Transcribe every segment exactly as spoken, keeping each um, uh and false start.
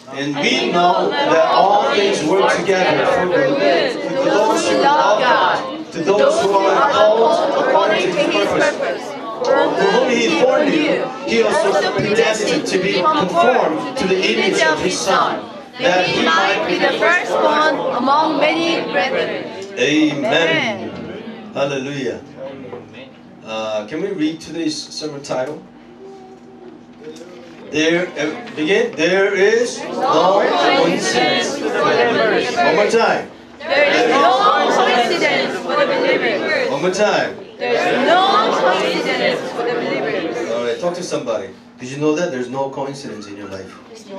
And we know that all things work together for good to those who love God, to those who are called according to His purpose. For whom He foreknew, He also predestined to be conformed to the image of His Son, that He might be the firstborn among many brethren. Amen. Hallelujah. Uh, can we read today's sermon title? There, uh, begin. There is no coincidence for the believers. One more time. There is no coincidence for the believers. One more time. There is no coincidence for the believers. All right, talk to somebody. Did you know that there's no coincidence in your life? Did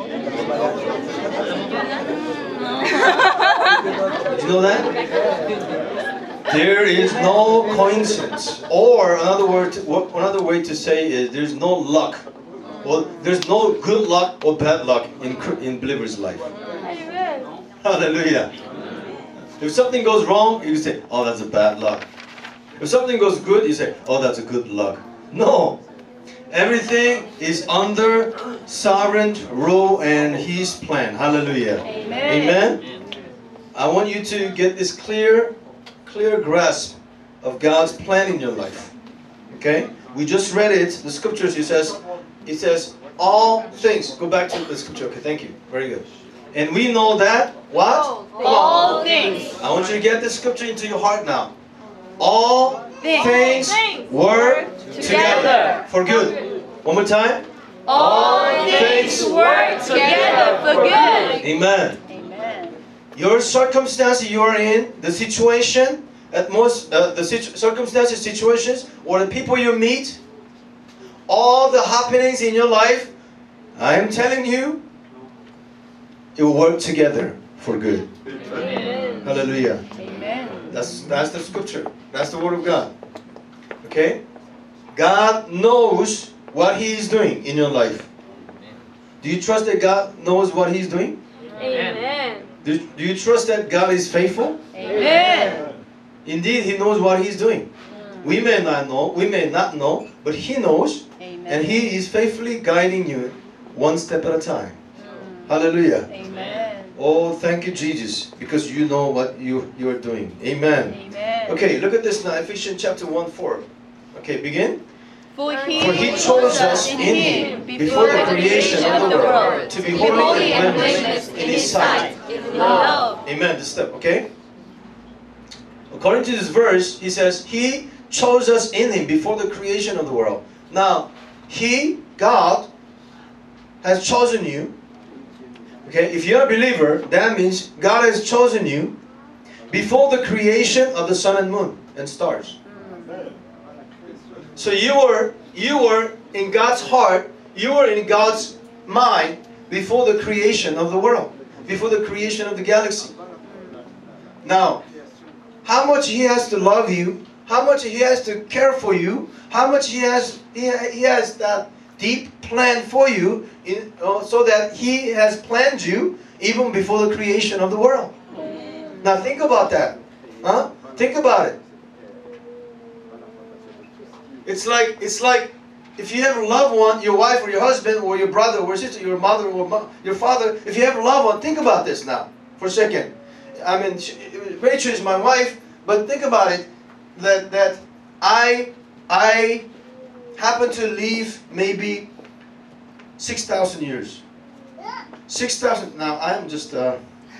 you know that? There is no coincidence. Or another word, another way to say is there's no luck. Well, there's no good luck or bad luck in in believers' life. Amen. Hallelujah. If something goes wrong, you say, "Oh, that's a bad luck." If something goes good, you say, "Oh, that's a good luck." No. Everything is under sovereign rule and His plan. Hallelujah. Amen. Amen. I want you to get this clear, clear grasp of God's plan in your life. Okay? We just read it. The scriptures. It says, it says all things. Go back to the scripture. Okay, thank you. Very good. And we know that what? All things. I want you to get this scripture into your heart now. All Things things work together for good. One more time. All things work together for good. Amen. Amen. Your circumstance you are in, the situation, at most, uh, the situ- circumstances, situations, or the people you meet, all the happenings in your life, I am telling you, it will work together for good. Amen. Hallelujah. Amen. That's that's the scripture. That's the word of God. Okay? God knows what He is doing in your life. Do you trust that God knows what He's doing? Amen. Do, do you trust that God is faithful? Amen. Indeed, He knows what He's doing. We may not know, we may not know, but He knows, Amen. and He is faithfully guiding you one step at a time. Hallelujah. Amen. Oh, thank you, Jesus, because you know what you, you are doing. Amen. Amen. Okay, look at this now, Ephesians chapter one four. Okay, begin. For he, For He chose us in Him before the creation of the world to be holy and blameless in His sight. in love. Amen. This step, okay? According to this verse, He says, He chose us in Him before the creation of the world. Now, He, God, has chosen you. Okay, if you're a believer, that means God has chosen you before the creation of the sun and moon and stars. So you were, you were in God's heart, you were in God's mind before the creation of the world, before the creation of the galaxy. Now, how much He has to love you, how much He has to care for you, how much He has He, he has that deep plan for you, in, uh, so that He has planned you even before the creation of the world. Now think about that. Huh? Think about it. It's like it's like if you have a loved one, your wife or your husband or your brother or sister, your mother or mo- your father, if you have a loved one, think about this now for a second. I mean, she, Rachel is my wife, but think about it, that that I I happen to live maybe six thousand years. six thousand, now I'm just uh,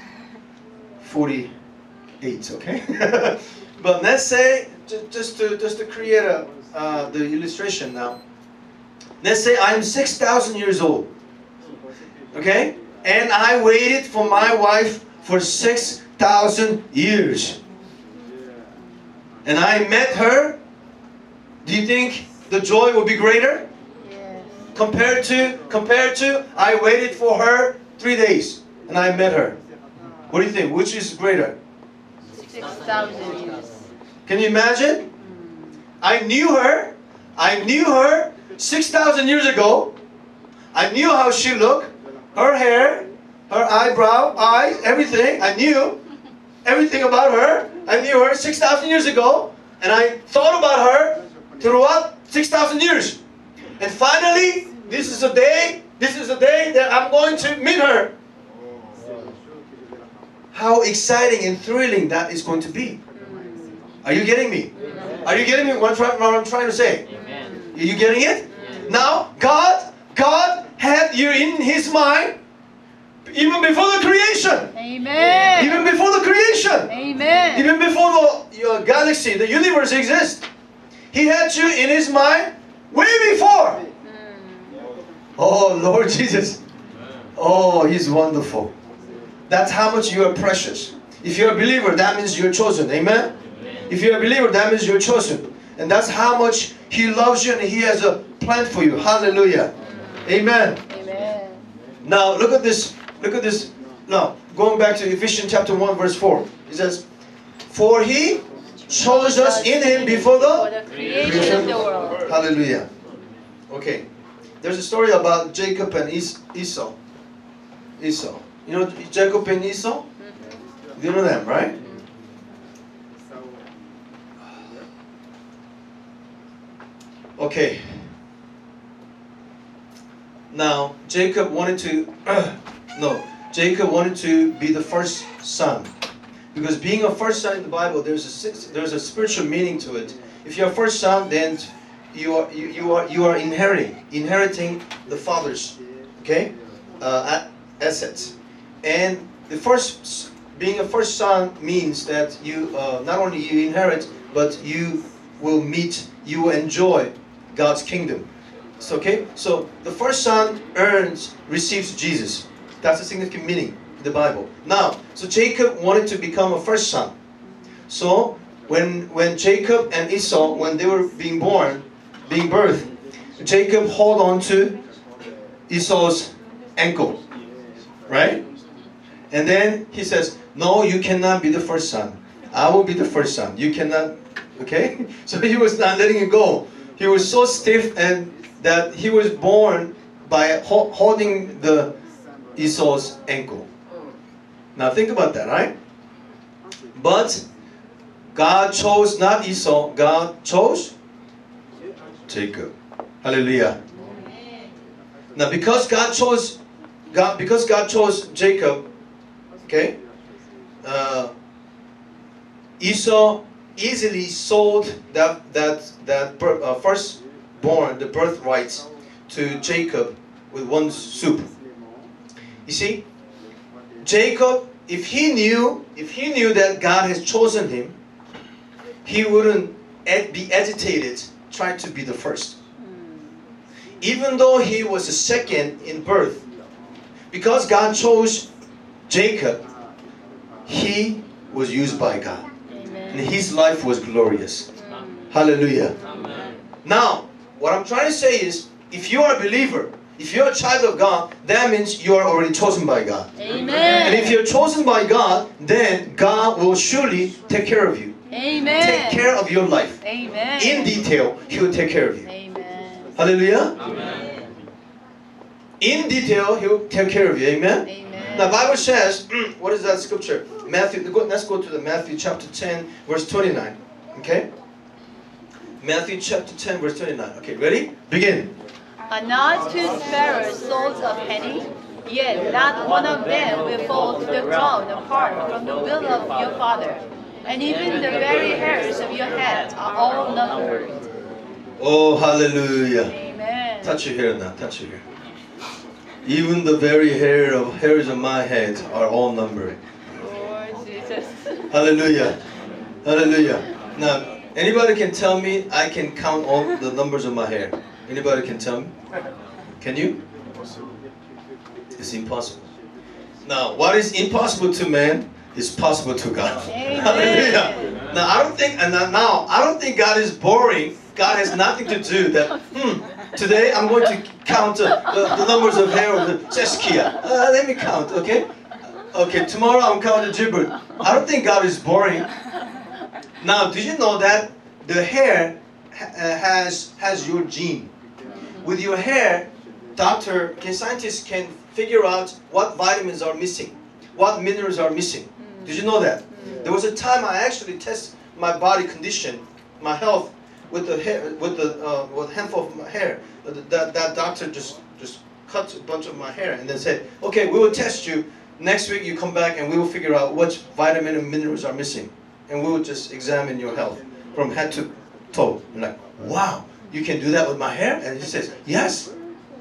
forty-eight, okay? But let's say, just, just to just to create a, uh, the illustration now. Let's say I'm six thousand years old, okay? And I waited for my wife for six thousand years. And I met her. Do you think the joy will be greater? Yes. Compared to, compared to, I waited for her three days and I met her. What do you think? Which is greater? Six thousand years. Can you imagine? I knew her. I knew her six thousand years ago. I knew how she looked. Her hair, her eyebrow, eyes, everything. I knew everything about her. I knew her six thousand years ago. And I thought about her throughout six thousand years. And finally, this is a day, this is a day that I'm going to meet her. how exciting and thrilling that is going to be. Are you getting me? Are you getting me what I'm trying, what I'm trying to say? Amen. Are you getting it? Now, God, God had you in His mind even before the creation. Amen. Even before the creation. Amen. Even before the your galaxy, the universe exists. He had you in His mind way before. Oh, Lord Jesus. Oh, He's wonderful. That's how much you are precious. If you're a believer, that means you're chosen. Amen? If you're a believer, that means you're chosen. And that's how much He loves you and He has a plan for you. Hallelujah. Amen. Amen. Now, look at this. Look at this. Now, going back to Ephesians chapter one, verse four. It says, for He chose us in Him before For the... the creation of the world. Hallelujah. Okay. There's a story about Jacob and Es- Esau. Esau. You know Jacob and Esau? You know them, right? Okay. Now, Jacob wanted to... no. Jacob wanted to be the first son. Because being a first son in the Bible, there's a, there's a spiritual meaning to it. If you're a first son, then you are you, you are you are inheriting inheriting the father's, okay, uh, assets. And the first being a first son means that you uh, not only you inherit, but you will meet, you will enjoy God's kingdom. So okay, so the first son earns receives Jesus. That's a significant meaning in the Bible. Now, so Jacob wanted to become a first son. So when when Jacob and Esau, when they were being born, being birthed, Jacob held on to Esau's ankle, right? And then he says, no, you cannot be the first son. I will be the first son. You cannot, okay? So he was not letting it go. He was so stiff and that he was born by ho- holding the Esau's ankle. Now think about that, right? But God chose not Esau, God chose Jacob. Hallelujah. Now because God chose God because God chose Jacob, okay, uh, Esau easily sold that that that birth, uh, firstborn, the birthrights, to Jacob with one soup. You see, Jacob, if he knew, if he knew that God has chosen him, he wouldn't be agitated trying to be the first. Even though he was the second in birth, because God chose Jacob, he was used by God. And his life was glorious. Hallelujah. Amen. Now, what I'm trying to say is, if you are a believer, if you're a child of God, that means you are already chosen by God. Amen. And if you're chosen by God, then God will surely take care of you. Amen. Take care of your life. Amen. In detail, He will take care of you. Amen. Hallelujah. Amen. In detail, He will take care of you. Amen. Amen. The Bible says, what is that scripture? Matthew. Let's go to the Matthew chapter ten, verse twenty-nine. Okay. Matthew chapter ten, verse twenty-nine. Okay, ready? Begin. Are not two sparrows sold a penny? Yet not one of them will fall to the ground apart from the will of your Father. And even the very hairs of your head are all numbered. Oh, hallelujah. Amen. Touch your hair now. Touch your hair. Even the very hair of hairs of my head are all numbered. Lord Jesus. Hallelujah. Hallelujah. Now, anybody can tell me I can count all the numbers of my hair? Anybody can tell me? Can you? It's impossible. Now, what is impossible to man is possible to God. Amen. Hallelujah. Now, I don't think, and now I don't think God is boring. God has nothing to do that. Hmm. Today I'm going to count uh, the, the numbers of hair of the Saskia. Uh, let me count, okay? Okay, tomorrow I'm counting Gilbert. I don't think God is boring. Now, did you know that the hair ha has has your gene? With your hair, doctor, can scientists can figure out what vitamins are missing, what minerals are missing. Did you know that? There was a time I actually tested my body condition, my health, with the hair, with the uh, with a handful of my hair. That that doctor just just cut a bunch of my hair and then said, "Okay, we will test you next week you come back and we will figure out which vitamin and minerals are missing. And we will just examine your health from head to toe. You're like, wow, you can do that with my hair? And he says, yes.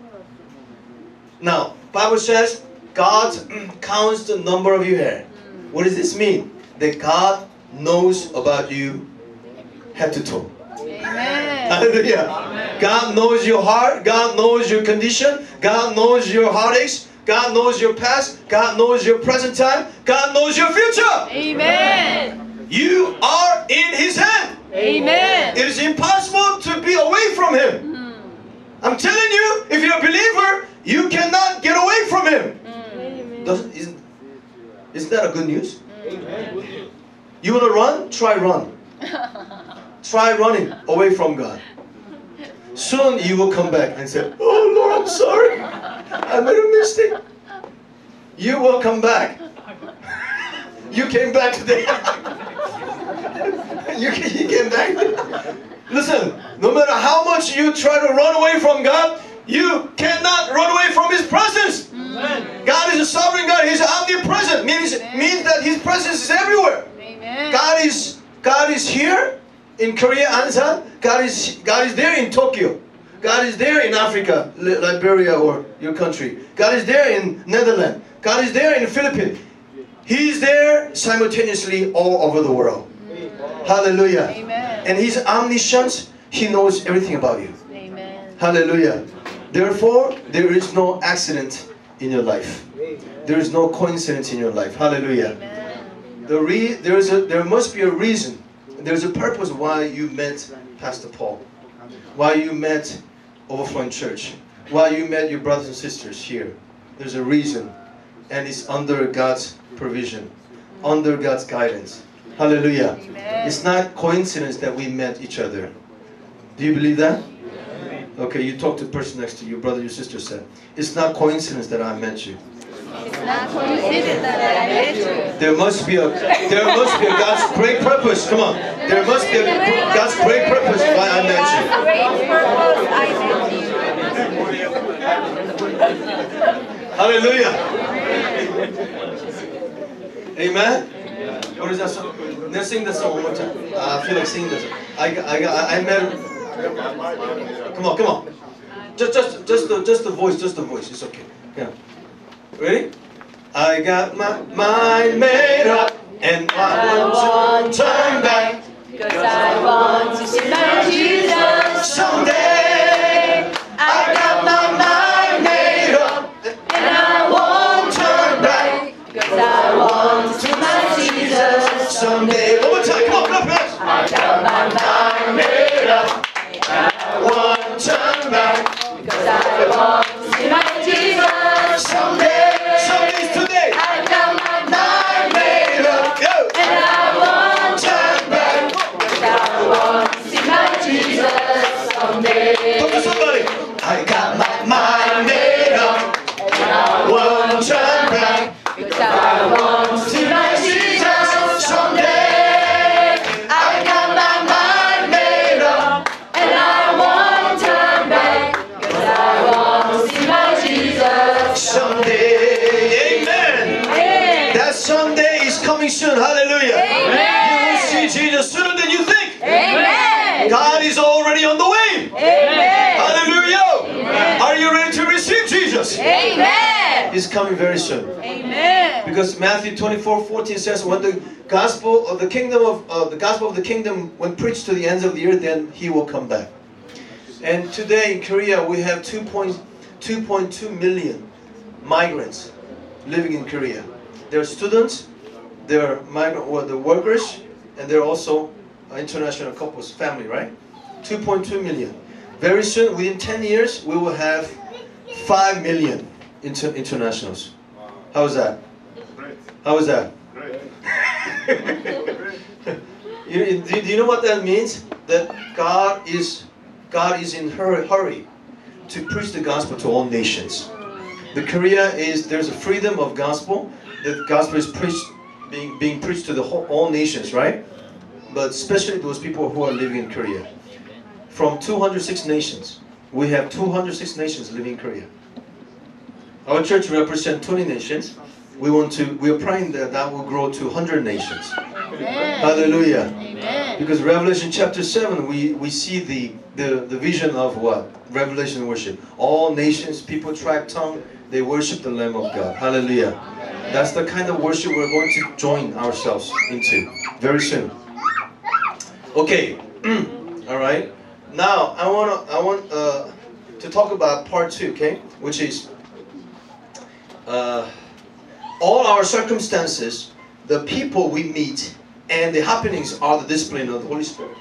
Now, Bible says, God counts the number of your hair. What does this mean? That God knows about you head to toe. Amen. Hallelujah. Amen. God knows your heart. God knows your condition. God knows your heartaches. God knows your past. God knows your present time. God knows your future. Amen. You are in His hand. Amen. It is impossible to be away from Him. Mm. I'm telling you, if you're a believer, you cannot get away from Him. Mm. Doesn't, isn't, isn't that a good news? Amen. You want to run? Try run. Try running away from God. Soon you will come back and say, oh Lord, I'm sorry. I made a mistake. You will come back. You came back today. you, you came back. Listen, no matter how much you try to run away from God, you cannot run away from His presence. Amen. God is a sovereign God. He's omnipresent. Means, means that His presence is everywhere. Amen. God is God is here in Korea, Ansan. God is God is there in Tokyo. God is there in Africa, Liberia, or your country. God is there in Netherlands. God is there in the Philippines. He's there simultaneously all over the world. Mm. Hallelujah. Amen. And He's omniscient. He knows everything about you. Amen. Hallelujah. Therefore, there is no accident in your life. There is no coincidence in your life. Hallelujah. Amen. The re there is a there must be a reason. There's a purpose why you met Pastor Paul, why you met Overflowing Church, why you met your brothers and sisters here. There's a reason, and it's under God's provision, under God's guidance. Hallelujah. Amen. It's not coincidence that we met each other. Do you believe that? Okay, you talk to the person next to you, your brother, your sister said. It's not coincidence that I met you. It's not coincidence that I met you. There must be a there must be a God's great purpose. Come on. There must be a God's great purpose why I met you. Great purpose I met you. Hallelujah. Amen. What is that song? Let's sing that song one more time. Uh, I feel like singing that song. I got, I got, I met him. Come on, come on. Just, just, just the, just the voice, just the voice. It's okay. Yeah. Ready? I got my mind made up, and I want to turn back. Cause I want to see my Jesus Someday. I got my mind made up, and I won't turn back. Cause I want to see my Jesus someday. One more time. Come on, come on, guys. I got my mind made up. I want to turn back. Cause I want to see my Jesus Someday. Someday's today. I got my mind made up. Go. And I won't turn back. Cause I want to see my Jesus someday. Talk to somebody. I got my mind made up. And I Won't turn back. Cause I want to see my Jesus Someday. I got my mind made up. and I won't turn back. Cause I want to see my Jesus Someday. Amen. Amen. That someday is coming soon. Hallelujah. Amen. You will see Jesus sooner than you think. Amen. God is already on the way. Amen. Hallelujah. Amen. Are you ready to receive Jesus? Amen. He's coming very soon. Amen. Because Matthew twenty-four fourteen says, when the gospel of the kingdom of uh, the gospel of the kingdom when preached to the ends of the earth, then He will come back. And today in Korea we have two point two million migrants living in Korea. They're students, they're migrant, or the workers, and they're also international couples, family, right? two point two million. Very soon, within ten years, we will have five million inter internationals. How's that? How is that? you, do, do you know what that means? That God is God is in her hurry to preach the gospel to all nations. The Korea is there's a freedom of gospel. The gospel is preached being being preached to the whole, all nations, right? But especially those people who are living in Korea. From two hundred six nations, we have two hundred six nations living in Korea. Our church represents twenty nations, we want to, we are praying that that will grow to one hundred nations. Amen. Hallelujah. Amen. Because Revelation chapter seven, we, we see the, the, the vision of what? Revelation worship. All nations, people, tribe, tongue, they worship the Lamb of God. Hallelujah. That's the kind of worship we're going to join ourselves into very soon. Okay. All right. Now I want to I want uh, to talk about part two. Okay, which is uh, all our circumstances, the people we meet, and the happenings are the discipline of the Holy Spirit.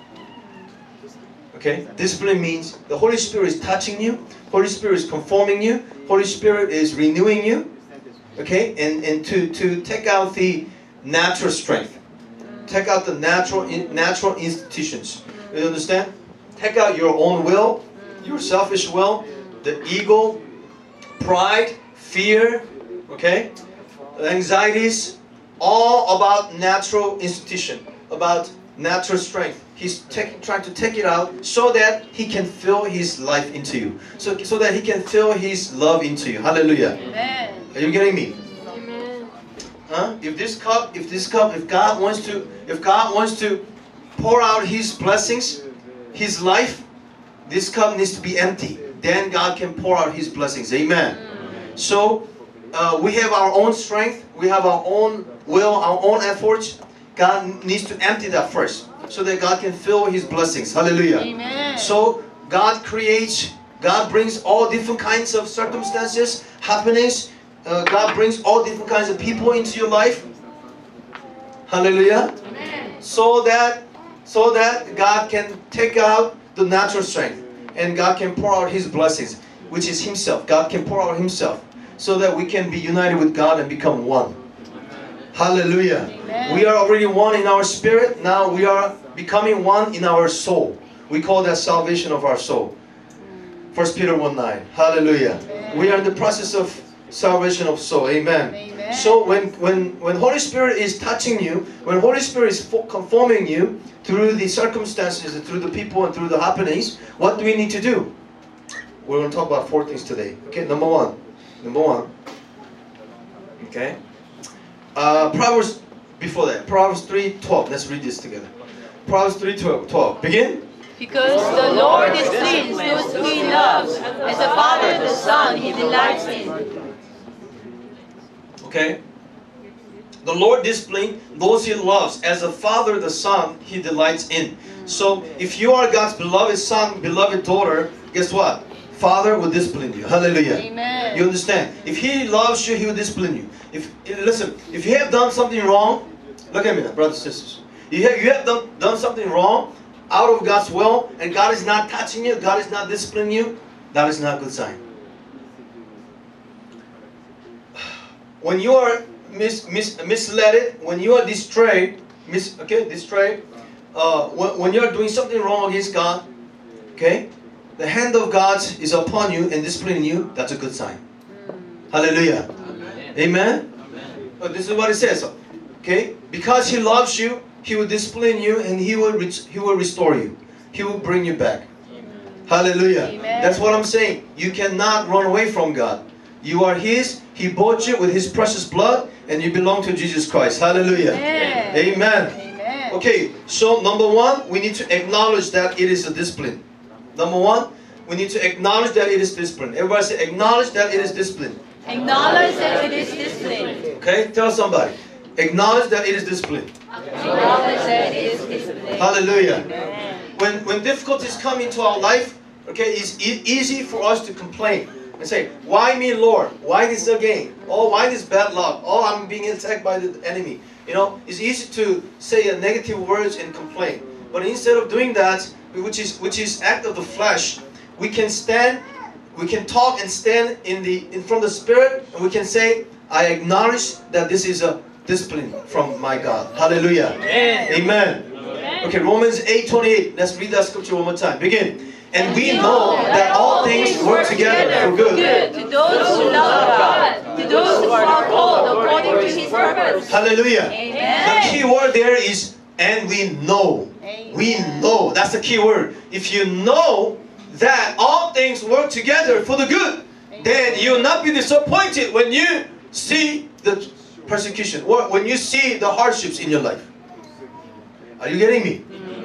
Okay, discipline means the Holy Spirit is touching you. Holy Spirit is conforming you. Holy Spirit is renewing you. Okay, and and to to take out the natural strength, take out the natural natural institutions. You understand? Take out your own will, your selfish will, the ego, pride, fear, okay, anxieties, all about natural institution, about natural strength. He's taking, trying to take it out so that he can fill his life into you, so so that he can fill his love into you. Hallelujah. Amen. Are you getting me? Amen. Huh? If this cup, if this cup, if God wants to, if God wants to pour out His blessings, His life, this cup needs to be empty. Then God can pour out His blessings. Amen. So uh, we have our own strength, we have our own will, our own efforts. God needs to empty that first, so that God can fill His blessings. Hallelujah. Amen. So God creates, God brings all different kinds of circumstances, happenings. Uh, God brings all different kinds of people into your life. Hallelujah. Amen. So that, so that God can take out the natural strength, and God can pour out His blessings, which is Himself. God can pour out Himself, so that we can be united with God and become one. Hallelujah. Amen. We are already one in our spirit. Now we are becoming one in our soul. We call that salvation of our soul. First Peter one nine. Hallelujah. Amen. We are in the process of salvation of soul. Amen. Amen. So when, when, when Holy Spirit is touching you, when Holy Spirit is conforming you through the circumstances, and through the people, and through the happenings, what do we need to do? We're going to talk about four things today. Okay, number one. Number one. Okay. Uh, Proverbs, before that, Proverbs three twelve. Let's read this together. Proverbs three twelve. Begin. Because the Lord is pleased those who He loves, as a father the son He delights in. Okay. The Lord disciplines those He loves, as a father the son He delights in. So if you are God's beloved son, beloved daughter, guess what? Father will discipline you. Hallelujah. Amen. You understand? If He loves you, He will discipline you. If listen, if you have done something wrong, look at me, brothers and sisters. You have, you have done, done something wrong out of God's will, and God is not touching you, God is not disciplining you, that is not a good sign. When you are mis, mis, misled, when you are distrayed, mis, okay, distrayed, uh, when, when you are doing something wrong against God, okay, the hand of God is upon you and disciplining you, that's a good sign. Hallelujah. Amen. Amen? Amen. Uh, this is what it says. Okay? Because He loves you, He will discipline you, and He will re- He will restore you. He will bring you back. Amen. Hallelujah. Amen. That's what I'm saying. You cannot run away from God. You are His. He bought you with His precious blood, and you belong to Jesus Christ. Hallelujah. Amen. Amen. Amen. Okay, so number one, we need to acknowledge that it is a discipline. Number one, we need to acknowledge that it is discipline. Everybody say, acknowledge that it is discipline. Acknowledge that it is discipline. Okay, tell somebody. Acknowledge that it is discipline. Acknowledge that it is discipline. Hallelujah. Amen. When when difficulties come into our life, okay, it's e- easy for us to complain and say, why me, Lord? Why this again? Oh, why this bad luck? Oh, I'm being attacked by the enemy. You know, it's easy to say negative words and complain. But instead of doing that, which is which is act of the flesh, we can stand, we can talk and stand in the in front of the Spirit, and we can say, I acknowledge that this is a discipline from my God. Hallelujah. Amen. Amen. Amen. Okay, Romans eight twenty-eight. Let's read that scripture one more time. Begin. And we know that all things work together for good to those who love God, to those who are called according to His purpose. Hallelujah. Amen. The key word there is, and we know. Amen. We know. That's the key word. If you know that all things work together for the good, then you will not be disappointed when you see the persecution, or when you see the hardships in your life. Are you getting me?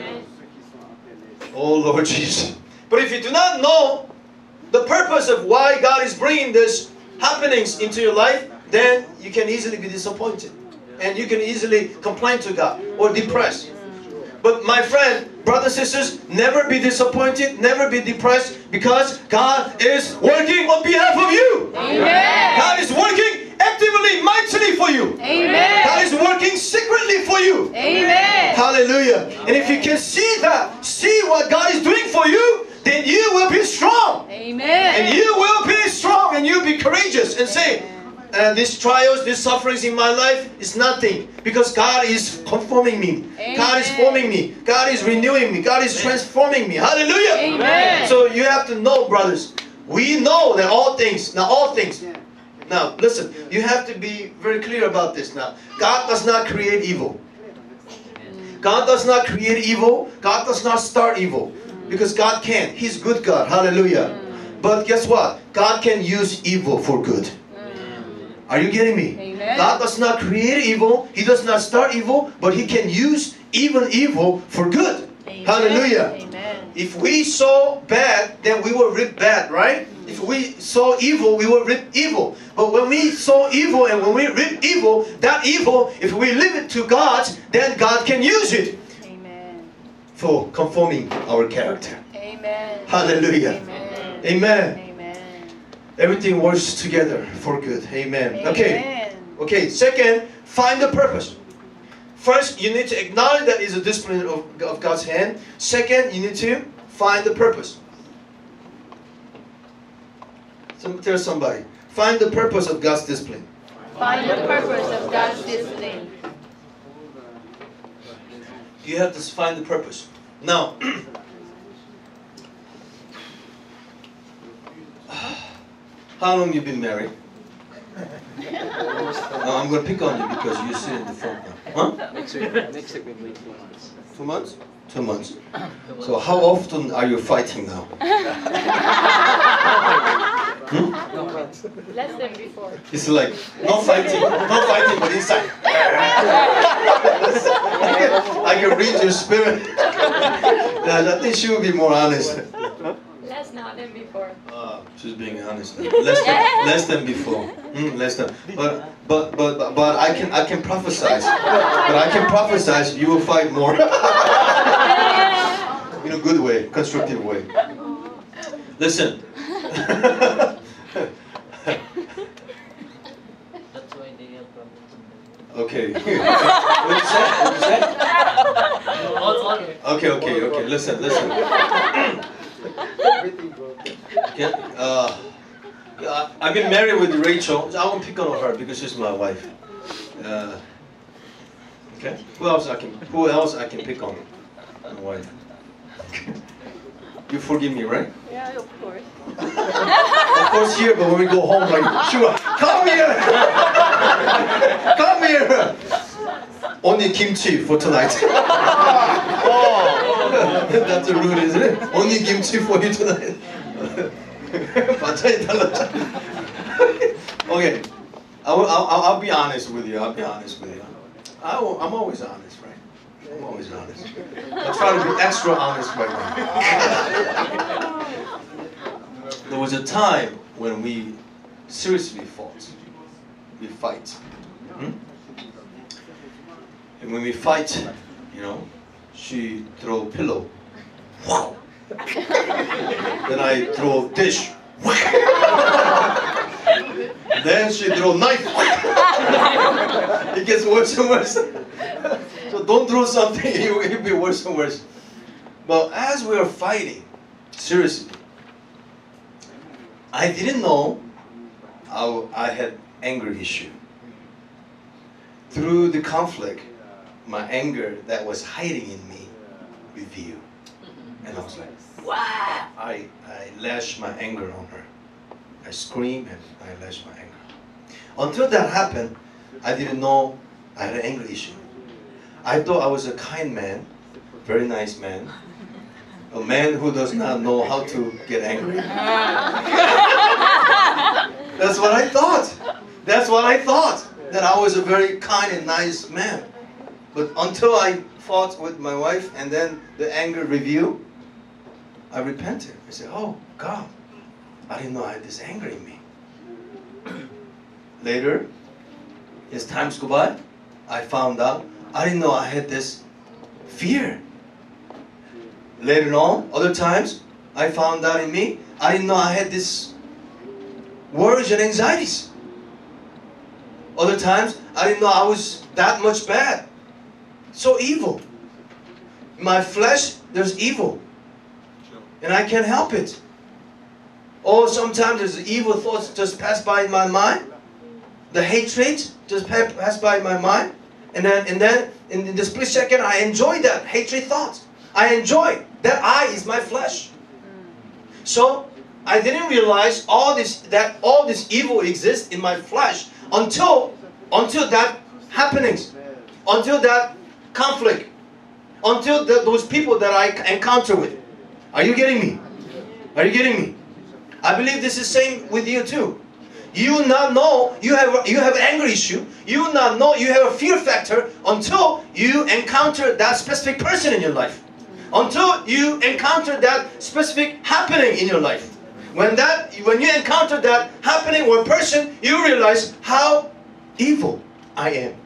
Oh Lord Jesus. But if you do not know the purpose of why God is bringing this happenings into your life, then you can easily be disappointed. And you can easily complain to God or depressed. But my friend, brothers and sisters, never be disappointed, never be depressed, because God is working on behalf of you. Amen. God is working actively, mightily for you. Amen. God is working secretly for you. Amen. Hallelujah. And if you can see that, see what God is doing for you, then you will be strong. Amen. And you will be strong, and you'll be courageous and say, uh, these trials, these sufferings in my life is nothing, because God is conforming me. Amen. God is forming me. God is renewing me. God is transforming me. Hallelujah. Amen. So you have to know, brothers, we know that all things, now all things, now listen, you have to be very clear about this now. God does not create evil. God does not create evil. God does not start evil. Because God can. He's good God. Hallelujah. But guess what? God can use evil for good. Are you getting me? Amen. God does not create evil. He does not start evil. But He can use even evil for good. Amen. Hallelujah. Amen. If we sow bad, then we will reap bad, right? If we sow evil, we will reap evil. But when we sow evil and when we reap evil, that evil, if we leave it to God, then God can use it Amen. for conforming our character. Amen. Hallelujah. Amen. Amen. Amen. Everything works together for good. Amen. Okay. Amen. Okay. Second, find the purpose. First, you need to acknowledge that it's a discipline of, of God's hand. Second, you need to find the purpose. So tell somebody, find the purpose of God's discipline. Find the purpose of God's discipline. You have to find the purpose. Now, how long you been married? No, I'm going to pick on you because you sit in the front now. Huh? Next week, next week will be two months. Two months? Two months. So how often are you fighting now? Hmm? No months. Less than before. It's like, no fighting, no fighting, but inside. I can read your spirit. Yeah, I think she will be more honest. Less now than before. Uh, she's being honest. Less than, less than before. Mm, less than. But but but but I can I can prophesy. But I can prophesy you will fight more. In a good way, constructive way. Listen. That's why they have problems. Okay. What did you say? What did you say? Okay. Okay, okay, okay. Listen, listen. Okay. Uh, uh, I've been married with Rachel. I won't pick on her because she's my wife. Uh, okay. Who else I can? Who else I can pick on? My wife. You forgive me, right? Yeah, of course. Of course here, but when we go home, like, sure, come here, come here. Only kimchi for tonight. Oh, that's rude, isn't it? Only kimchi for you tonight. 반찬이 달랐잖아. Okay, I'll, I'll, I'll be honest with you. I'll be honest with you. I will, I'm always honest, right? I'm always honest. I try to be extra honest right now. There was a time when we seriously fought. We fight. Hmm? And when we fight, you know, she throw pillow. Wow. Then I throw dish. Then she throw knife. It gets worse and worse. So don't throw something, it will be worse and worse. But as we are fighting, seriously, I didn't know I, I had anger issue. Through the conflict, my anger that was hiding in me revealed. And I was like, wow! I, I lashed my anger on her. I screamed and I lashed my anger. Until that happened, I didn't know I had an anger issue. I thought I was a kind man, very nice man, a man who does not know how to get angry. That's what I thought. That's what I thought. that I was a very kind and nice man. But until I fought with my wife and then the anger review, I repented. I said, oh God, I didn't know I had this anger in me. Later, as times go by, I found out I didn't know I had this fear. Later on, other times, I found out in me, I didn't know I had this worries and anxieties. Other times, I didn't know I was that much bad. So evil. In my flesh, there's evil. And I can't help it. Or sometimes there's evil thoughts just pass by in my mind. The hatred just pass by in my mind. And then, and then in the split second, I enjoy that hatred thought. I enjoy. That I is my flesh. So I didn't realize all this that all this evil exists in my flesh until until that happenings, until that conflict, until the, those people that I encounter with. Are you getting me? Are you getting me? I believe this is same with you too. You not know you have you have anger issue. You not know you have a fear factor until you encounter that specific person in your life. Until you encounter that specific happening in your life. When that, when you encounter that happening or person, you realize how evil I am.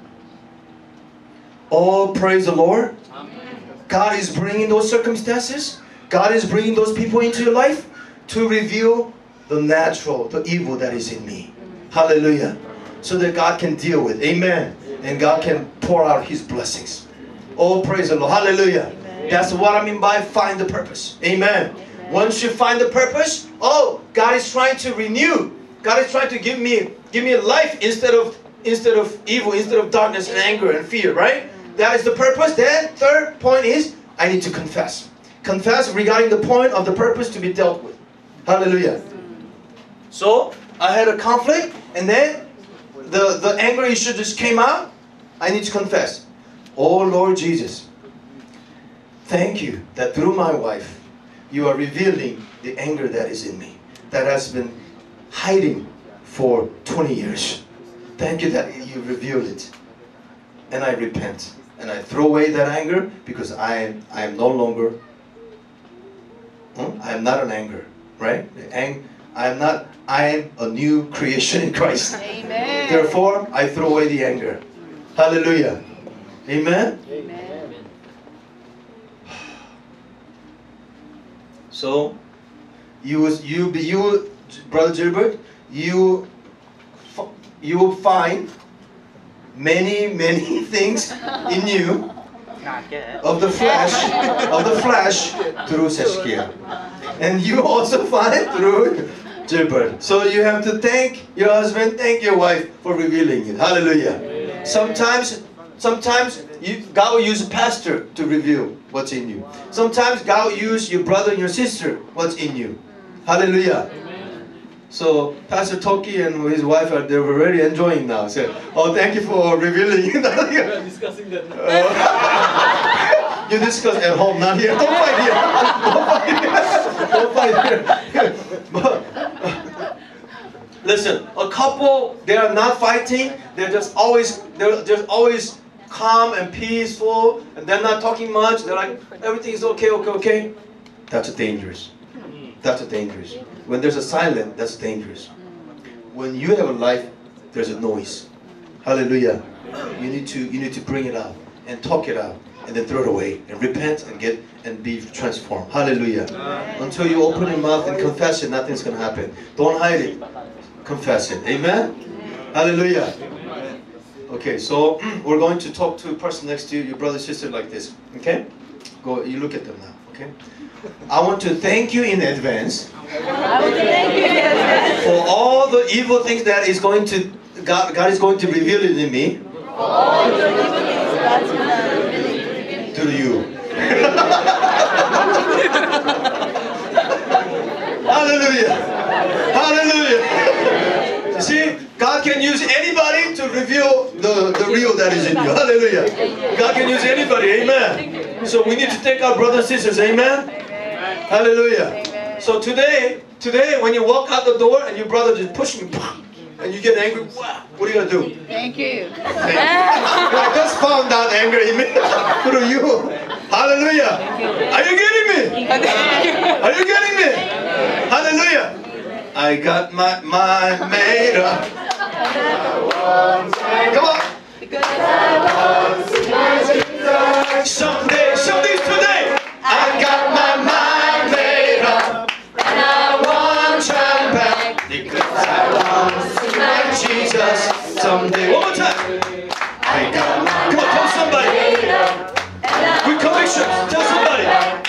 Oh, praise the Lord. God is bringing those circumstances. God is bringing those people into your life to reveal the natural, the evil that is in me. Hallelujah. So that God can deal with. Amen. And God can pour out His blessings. Oh, praise the Lord. Hallelujah. That's what I mean by find the purpose. Amen. Amen. Once you find the purpose, oh, God is trying to renew. God is trying to give me give me a life instead of instead of evil, instead of darkness and anger and fear, right? That is the purpose. Then third point is I need to confess. Confess regarding the point of the purpose to be dealt with. Hallelujah. So I had a conflict and then the, the anger issue just came out. I need to confess. Oh Lord Jesus, thank you that through my wife, you are revealing the anger that is in me, that has been hiding for twenty years. Thank you that you revealed it. And I repent. And I throw away that anger because I am, I am no longer, hmm? I am not an anger, right? The ang I am not, I am a new creation in Christ. Amen. Therefore, I throw away the anger. Hallelujah. Amen? Amen. So, you, you, you, Brother Gilbert, you, you will find many, many things in you of the flesh, of the flesh through Saskia, and you also find through Gilbert. So you have to thank your husband, thank your wife for revealing it. Hallelujah. Amen. Sometimes, sometimes you, God will use a pastor to reveal what's in you. Sometimes God will use your brother and your sister what's in you. Hallelujah. So Pastor Toki and his wife are they're already enjoying now. So, oh, thank you for revealing. We are discussing that now. Uh, you discuss at home, not here. Don't fight here. Don't fight here. Don't fight here. Listen, a couple they are not fighting. They're just always they're just always calm and peaceful, and they're not talking much. They're like everything is okay, okay, okay. That's dangerous. That's dangerous. When there's a silence, that's dangerous. When you have a life, there's a noise. Hallelujah. You need to you need to bring it out and talk it out and then throw it away and repent and get and be transformed. Hallelujah. Amen. Until you open your mouth and confess it, nothing's gonna happen. Don't hide it. Confess it. Amen. Amen. Hallelujah. Amen. Okay, so we're going to talk to a person next to you, your brother, sister, like this. Okay? Go. You look at them now. Okay. I want to thank you in advance for all the evil things that is going to God, God is going to reveal it in me through you. Hallelujah. Hallelujah. You see, God can use anybody to reveal the, the real that is in you. Hallelujah. God can use anybody. Amen. So we need to thank our brothers and sisters. Amen. Hallelujah. Amen. So today, today when you walk out the door and your brother just push me, and you get angry, wow, what are you going to do? Thank you. I just found out anger in me through you. Hallelujah. Are you getting me? Are you getting me? Hallelujah. I got my mind made up. Come on. Someday, something's today. I got my mind made up. And I won't turn back. Because I want to see my Jesus someday. One more time. I got my Come on, tell somebody. With conviction, tell somebody.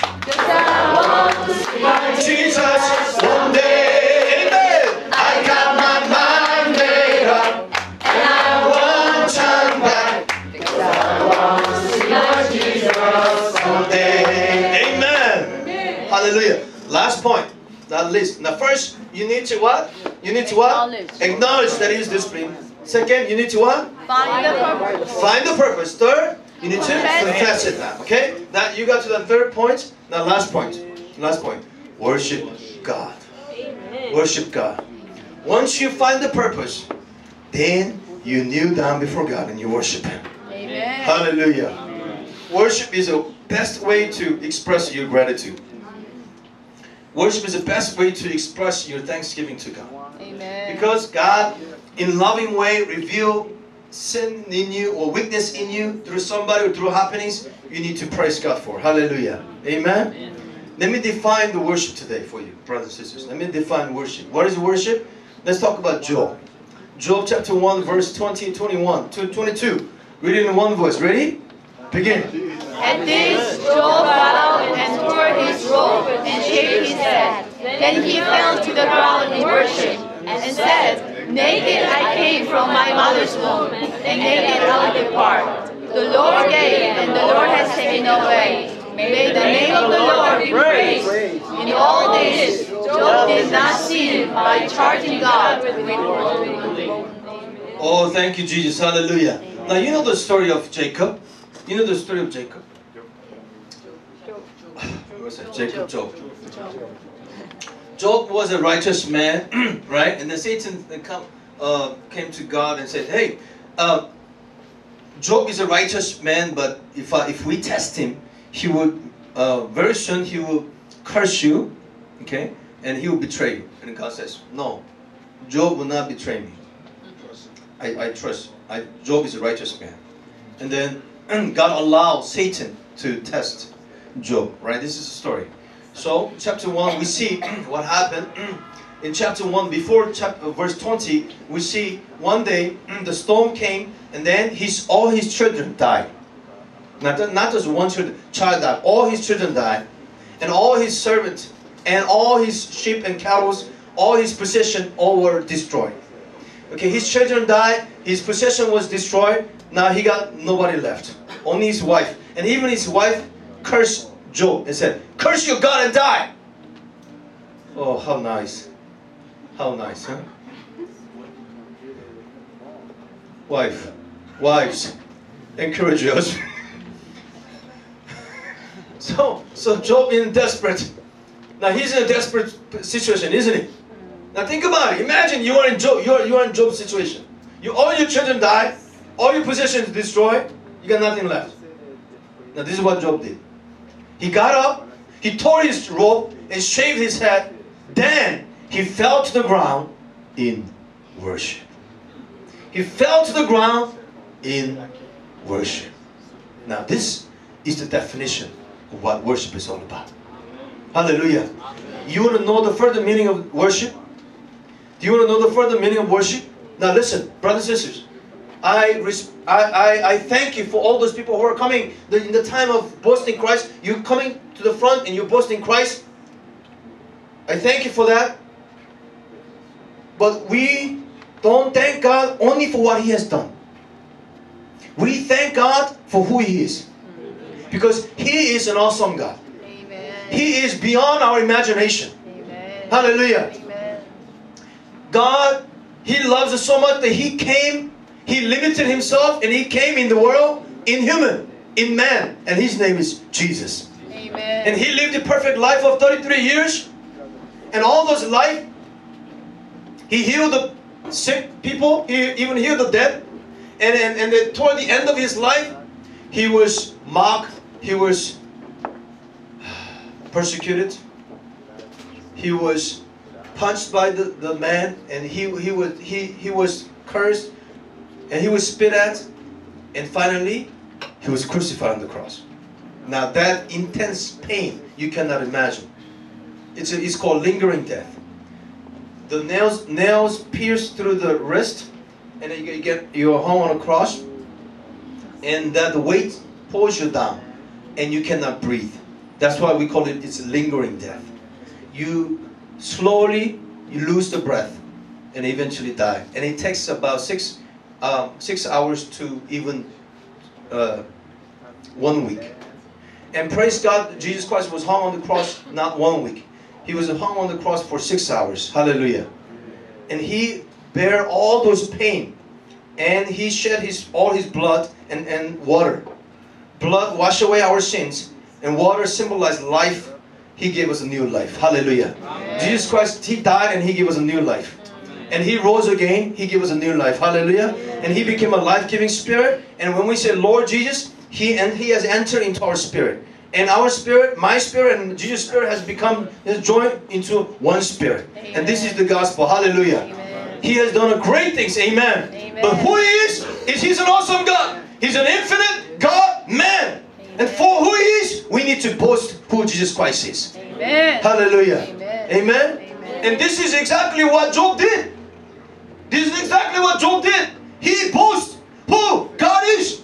Jesus one day. Amen. I got my mind made up. And I won't turn back. Because I want to see my Jesus someday. Amen. Hallelujah. Last point. That list. Now first, you need to what? You need to what? Acknowledge. Acknowledge that He is disciplined. Second, you need to what? Find the purpose. Find the purpose. Third, you need to Confess it. confess it now. Okay? Now you got to the third point. Now last point. Last point. Worship God. Worship God. Once you find the purpose, then you kneel down before God and you worship Him. Amen. Hallelujah. Worship is the best way to express your gratitude. Worship is the best way to express your thanksgiving to God. Amen. Because God, in loving way, reveal sin in you or weakness in you through somebody or through happenings, you need to praise God for. Hallelujah. Amen. Amen. Let me define the worship today for you, brothers and sisters. Let me define worship. What is worship? Let's talk about Job. Job chapter one, verse twenty and twenty-one to twenty-two. Read it in one voice. Ready? Begin. At this, Job bowed and tore his robe and shaved his head. Then he fell to the ground in worship and said, Naked I came from my mother's womb, and naked I will depart. The Lord gave, and the Lord has taken away. May the name of the Lord be praised. In all this, Job did not sin by charging God with wrongdoing. Oh, thank you, Jesus. Hallelujah. Now, you know the story of Jacob? You know the story of Jacob? What's that? Jacob, Job. Job was a righteous man, right? And then Satan come, uh, came to God and said, hey, uh, Job is a righteous man, but if, uh, if we test him, he would, uh, very soon he will curse you, okay? And he will betray you. And God says, no, Job will not betray me. I, I trust. I, Job is a righteous man. And then God allowed Satan to test Job, right? This is the story. So, chapter one, we see what happened. In chapter one, before chapter, verse twenty, we see one day the storm came, and then his all his children died. Not, not just one child, child died, all his children died, and all his servants, and all his sheep and cattle, all his possession, all were destroyed. Okay, his children died, his possession was destroyed, now he got nobody left. Only his wife. And even his wife cursed Job and said, curse your God and die. Oh, how nice. How nice, huh? Wife, wives, encourage your husband. so, so Job is desperate. Now he's in a desperate situation, isn't he? Now think about it. Imagine you are in Job. You are you are in Job's situation. You all your children died, all your possessions destroyed. You got nothing left. Now this is what Job did. He got up, he tore his robe and shaved his head. Then he fell to the ground in worship. He fell to the ground in worship. Now this is the definition of what worship is all about. Hallelujah. You want to know the further meaning of worship? Do you want to know the further meaning of worship? Now listen, brothers and sisters. I, I, I, I thank you for all those people who are coming in the time of boasting Christ. You're coming to the front and you're boasting Christ. I thank you for that. But we don't thank God only for what He has done. We thank God for who He is. Because He is an awesome God. Amen. He is beyond our imagination. Amen. Hallelujah. Amen. God, He loves us so much that He came, He limited Himself, and He came in the world in human, in man. And His name is Jesus. Amen. And He lived a perfect life of thirty-three years. And all those life, He healed the sick people. He even healed the dead. And, and, and then toward the end of his life, he was mocked. He was persecuted. He was punched by the, the man, and he, he, was, he, he was cursed, and he was spit at. And finally, he was crucified on the cross. Now that intense pain, you cannot imagine. It's, a, it's called lingering death. The nails nails pierce through the wrist, and then you get you're hung on a cross, and that the weight pulls you down, and you cannot breathe. That's why we call it it's lingering death. You slowly you lose the breath, and eventually die. And it takes about six um, six hours to even uh, one week. And praise God, Jesus Christ was hung on the cross not one week. He was hung on the cross for six hours. Hallelujah. And he bare all those pain. And he shed his all his blood and, and water. Blood washed away our sins. And water symbolized life. He gave us a new life. Hallelujah. Amen. Jesus Christ, he died and he gave us a new life. And he rose again. He gave us a new life. Hallelujah. And he became a life-giving spirit. And when we say Lord Jesus, he and he has entered into our spirit. And our spirit, my spirit and Jesus' spirit has become has joined into one spirit. Amen. And this is the gospel. Hallelujah. Amen. He has done great things. Amen. Amen. But who he is, is he's an awesome God. He's an infinite God, man. Amen. And for who he is, we need to boast who Jesus Christ is. Amen. Hallelujah. Amen. Amen. Amen. And this is exactly what Job did. This is exactly what Job did. He boasts who God is.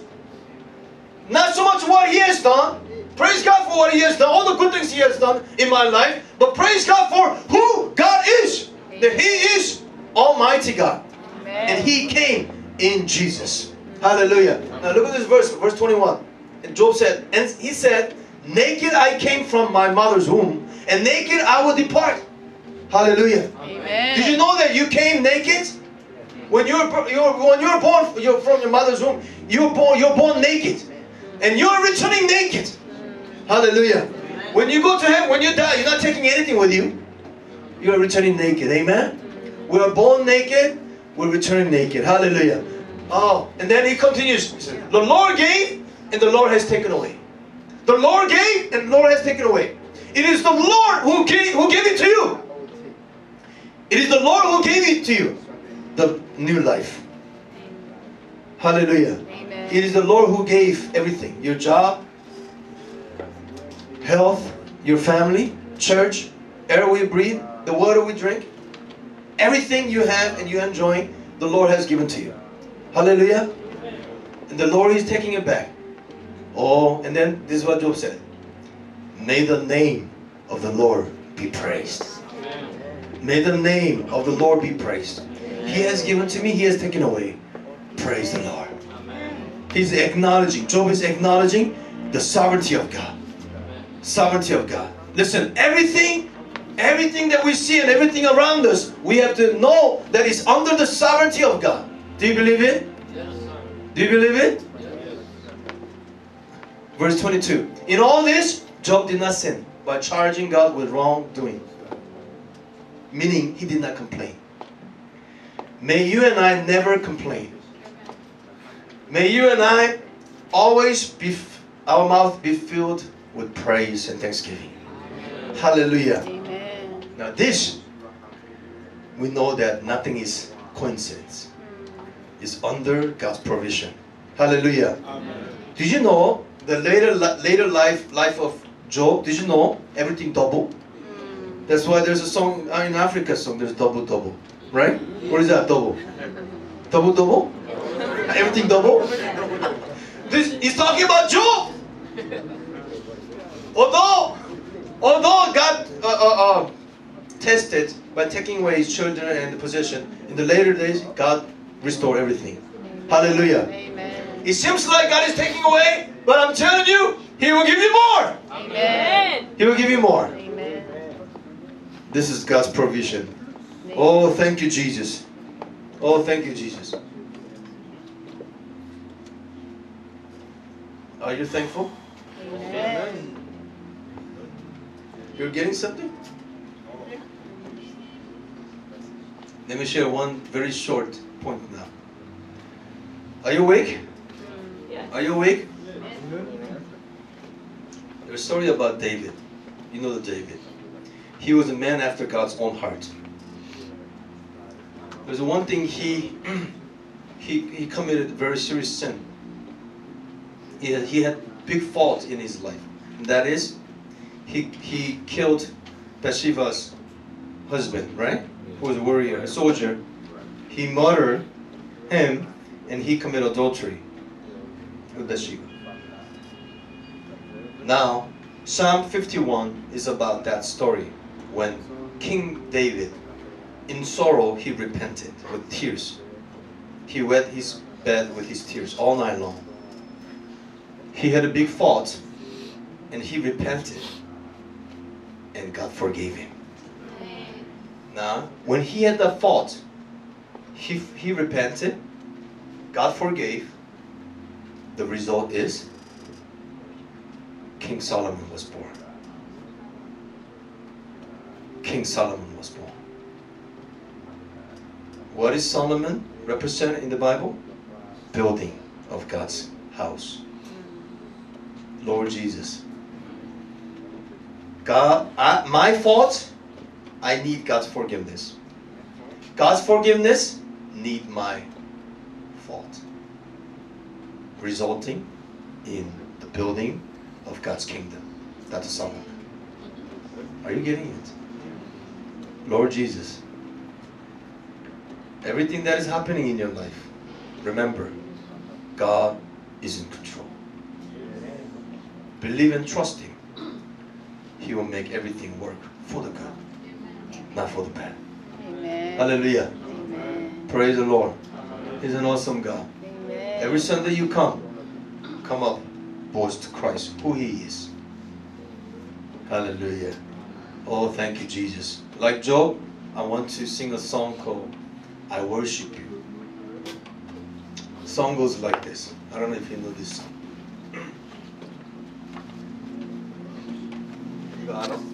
Not so much what he has done. Praise God for what he has done, all the good things he has done in my life. But praise God for who God is. That he is Almighty God. Amen. And he came in Jesus. Hallelujah. Now look at this verse, verse twenty-one. And Job said, and he said, naked I came from my mother's womb, and naked I will depart. Hallelujah. Amen. Did you know that you came naked? When you were, you were, when you were born you're from your mother's womb, you were born, you're born naked. And you're returning naked. Hallelujah. When you go to heaven, when you die, you're not taking anything with you. You are returning naked. Amen. We are born naked. We're returning naked. Hallelujah. Oh, and then he continues. He said, the Lord gave and the Lord has taken away. The Lord gave and the Lord has taken away. It is the Lord who gave, who gave it to you. It is the Lord who gave it to you. The new life. Hallelujah. Amen. It is the Lord who gave everything. Your job, health, your family, church, air we breathe, the water we drink, everything you have and you enjoy, the Lord has given to you. Hallelujah. And the Lord is taking it back. Oh, and then this is what Job said. May the name of the Lord be praised. May the name of the Lord be praised. He has given to me, he has taken away. Praise the Lord. He's acknowledging, Job is acknowledging the sovereignty of God. Sovereignty of God. Listen, everything, everything that we see and everything around us, we have to know that it's under the sovereignty of God. Do you believe it? Yes, sir. Do you believe it? Yes. Verse twenty-two. In all this, Job did not sin by charging God with wrongdoing. Meaning, he did not complain. May you and I never complain. May you and I always be, our mouth be filled with praise and thanksgiving. Amen. Hallelujah. Amen. Now this, we know that nothing is coincidence. It's under God's provision. Hallelujah. Amen. Did you know the later later life life of Job? Did you know everything double? Mm. That's why there's a song in Africa song. There's double double, right? What is that double? Double double? Everything double? This he's talking about Job. Although, although God uh, uh, uh, tested by taking away his children and the possession, in the later days, God restored everything. Amen. Hallelujah. Amen. It seems like God is taking away, but I'm telling you, he will give you more. Amen. He will give you more. Amen. This is God's provision. Amen. Oh, thank you, Jesus. Oh, thank you, Jesus. Are you thankful? Amen. You're getting something? Let me share one very short point now. Are you awake? Are you awake? There's a story about David. You know the David. He was a man after God's own heart. There's one thing he he he committed a very serious sin. He had, he had big fault in his life. And that is, he he killed Bathsheba's husband, right? Who was a warrior, a soldier. He murdered him, and he committed adultery with Bathsheba. Now, Psalm fifty-one is about that story when King David, in sorrow, he repented with tears. He wet his bed with his tears all night long. He had a big fault, and he repented, and God forgave him. Now, when he had that fault, he, he repented, God forgave. The result is King Solomon was born. King Solomon was born. What is Solomon represent in the Bible? Building of God's house. Lord Jesus. God, I, my fault, I need God's forgiveness. God's forgiveness need my fault. Resulting in the building of God's kingdom. That's Solomon. Are you getting it? Lord Jesus. Everything that is happening in your life, remember, God is in control. Believe and trust Him. He will make everything work for the good, not for the bad. Amen. Hallelujah. Amen. Praise the Lord. He's an awesome God. Amen. Every Sunday you come, come up, boast Christ, who He is. Hallelujah. Oh, thank you, Jesus. Like Job, I want to sing a song called I Worship You. The song goes like this. I don't know if you know this song. 이거 알아?